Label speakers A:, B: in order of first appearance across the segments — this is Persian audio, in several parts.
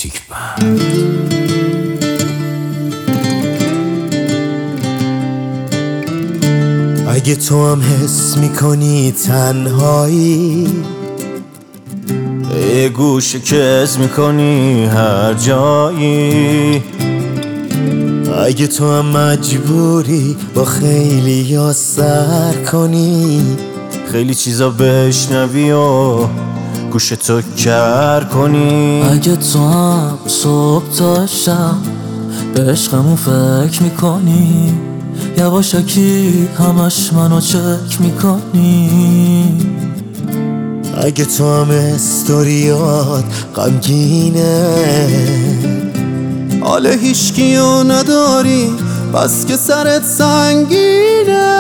A: رومانتیک بند. اگه تو هم حس میکنی تنهایی، یه گوشه کز میکنی هر جایی، اگه تو هم مجبوری با خیلی یا سر کنی، خیلی چیزا بشنوی و گوشتو کر کنی،
B: اگه تو هم صبح تا شب به عشقمون فکر میکنی، یواشکی همش منو چک میکنی،
A: اگه تو هم استوریات غمگینه، حال هیچکیو نداری بس که سرت سنگینه،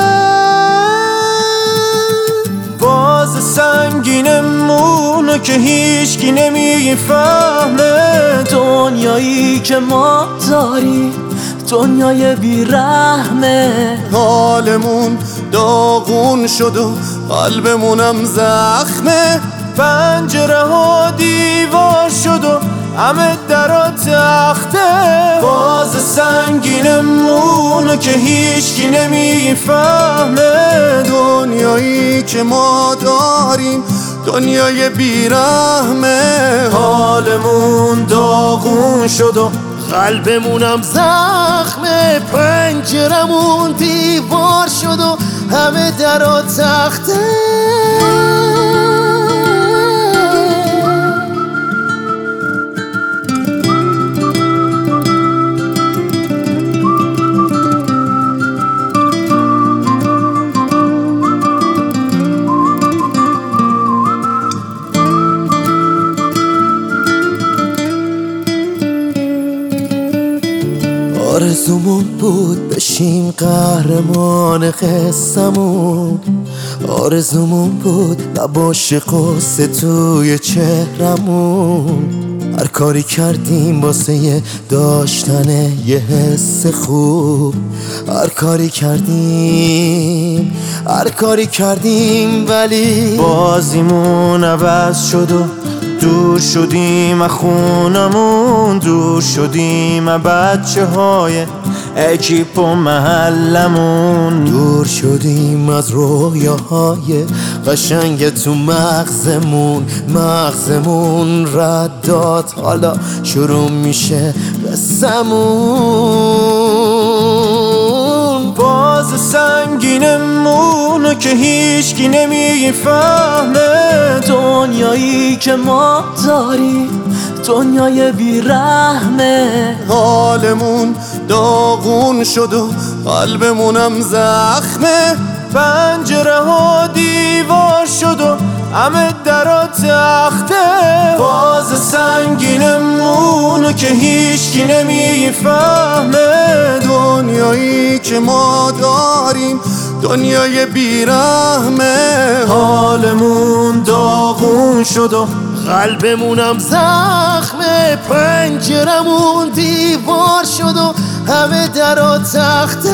A: باز سنگینمونو که هیچکی نمیفهمه،
B: دنیایی که ما داری دنیای بیرحمه،
A: حالمون داغون شد و قلبمونم زخمه، پنجره ها دیوار شد و همه درا تخته، باز سنگینمونو که هیچکی نمیفهمه، دنیایی که ما داریم دنیای بیرحمه، حالمون داغون شد و قلبمونم زخمه، پنجرمون دیوار شد و همه درا تخته. آرزومون بود بشیم قهرمان قصه‌مون، آرزومون بود نباشه قصه توی چهرمون، هر کاری کردیم واسه داشتن یه حس خوب، هر کاری کردیم ولی بازیمون عوض شد و دور شدیم از خونمون، دور شدیم از بچه های اکیپ و محلمون، دور شدیم از رویاهای قشنگ تو مغزمون رد داد، حالا شروع میشه قصه‌مون، باز سنگینمونو که هیچکی نمیفهمه،
B: دنیایی که ما داری دنیای بیرحمه،
A: حالمون داغون شد و قلبمونم زخمه، پنجره ها دیوار شد و همه درا تخته، باز سنگینمونو که هیچکی نمیفهمه، دنیایی که ما داریم دنیای بیرحمه، حالمون داغون شد و قلبمونم زخمه، پنجرمون دیوار شد و همه درا تخته.